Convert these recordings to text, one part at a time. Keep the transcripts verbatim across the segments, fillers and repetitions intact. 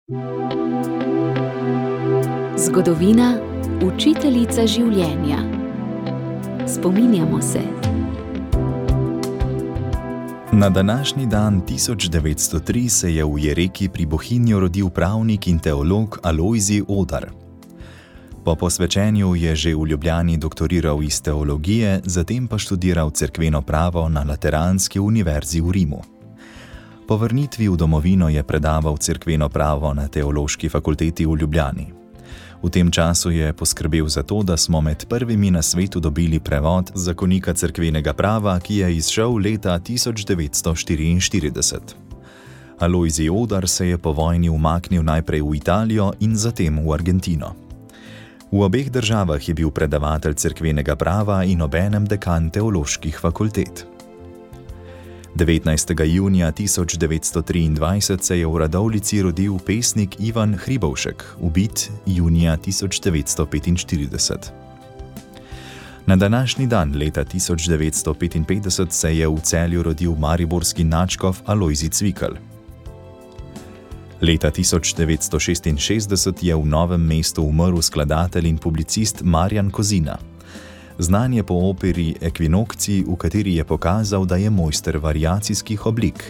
Zgodovina, učiteljica življenja. Spominjamo se. Na današnji dan tisoč devetsto tri se je v Jereki pri Bohinju rodil pravnik in teolog Alojzij Odar. Po posvečenju je že v Ljubljani doktoriral iz teologije, zatem pa študiral cerkveno pravo na Lateranski univerzi v Rimu. Po vrnitvi v domovino je predaval cerkveno pravo na Teološki fakulteti v Ljubljani. V tem času je poskrbel za to, da smo med prvimi na svetu dobili prevod zakonika cerkvenega prava, ki je izšel leta tisoč devetsto štiriinštirideset. Alojzij Odar se je po vojni umaknil najprej v Italijo in zatem v Argentino. V obeh državah je bil predavatelj cerkvenega prava in obenem dekan teoloških fakultet. devetnajstega junija tisoč devetsto triindvajset se je v Radovljici rodil pesnik Ivan Hribovšek, ubit junija tisoč devetsto petinštirideset. Na današnji dan leta tisoč devetsto petinpetdeset se je v Celju rodil mariborski nadškof Alojzij Cvikl. Leta tisoč devetsto šestinšestdeset je v Novem mestu umrl skladatelj in publicist Marjan Kozina. Znan je po operi Ekvinokcij, v kateri je pokazal, da je mojster variacijskih oblik.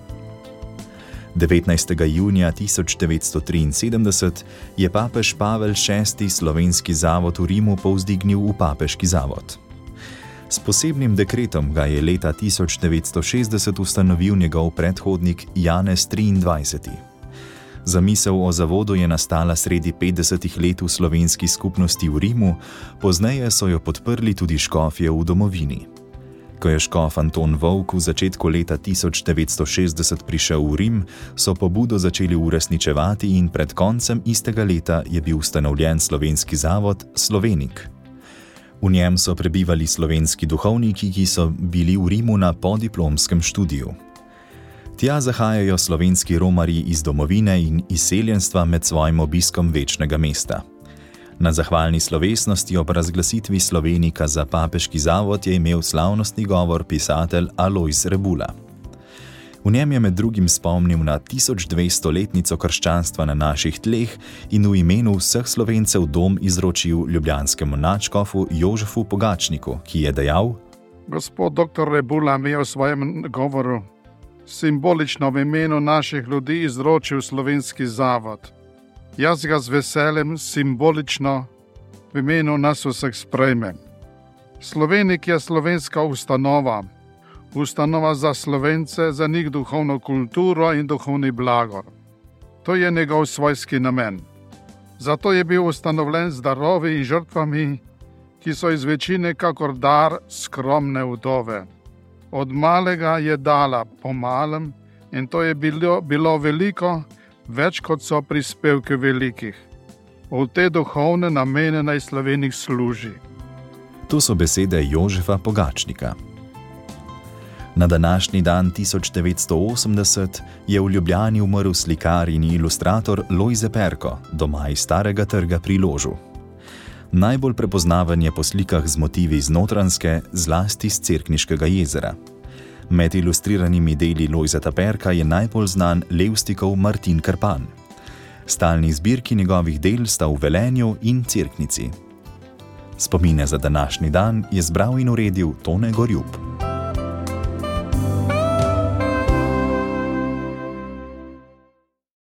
devetnajstega junija tisoč devetsto triinsedemdeset je papež Pavel šesti slovenski zavod v Rimu povzdignil v papeški zavod. S posebnim dekretom ga je leta tisoč devetsto šestdeset ustanovil njegov predhodnik Janez triindvajseti. Zamisel o zavodu je nastala sredi petdesetih let v slovenski skupnosti v Rimu, pozneje so jo podprli tudi škofje v domovini. Ko je škof Anton Volk v začetku leta tisoč devetsto šestdeset prišel v Rim, so pobudo začeli uresničevati in pred koncem istega leta je bil ustanovljen slovenski zavod Slovenik. V njem so prebivali slovenski duhovniki, ki so bili v Rimu na podiplomskem študiju. Tja zahajajo slovenski romarji iz domovine in izseljenstva med svojim obiskom večnega mesta. Na zahvalni slovesnosti ob razglasitvi Slovenika za papeški zavod je imel slavnostni govor pisatelj Alojz Rebula. V njem je med drugim spomnil na tisočdvestoletnico krščanstva na naših tleh in v imenu vseh Slovencev dom izročil ljubljanskemu nadškofu Jožefu Pogačniku, ki je dejal: Gospod doktor Rebula mi je v svojem govoru simbolično v imenu naših ljudi izročil slovenski zavod. Jaz ga z veseljem simbolično v imenu nas vseh sprejmem. Slovenik je slovenska ustanova, ustanova za Slovence, za njih duhovno kulturo in duhovni blagor. To je njegov svojski namen. Zato je bil ustanovljen z darovi in žrtvami, ki so iz večine kakor dar skromne vdove. Od malega je dala po malem in to je bilo, bilo veliko, več kot so prispevke velikih. V te duhovne namene naj Slovenik služi. To so besede Jožefa Pogačnika. Na današnji dan tisoč devetsto osemdeset je v Ljubljani umrl slikar in ilustrator Lojze Perko, doma iz Starega trga pri Ložu. Najbolj prepoznaven je po slikah z motivi iz Notranjske, zlasti z Cerkniškega jezera. Med ilustriranimi deli Lojzeta Perka je najbolj znan Levstikov Martin Krpan. Stalni zbirki njegovih del sta v Velenju in Cerknici. Spomine za današnji dan je zbral in uredil Tone Gorjup.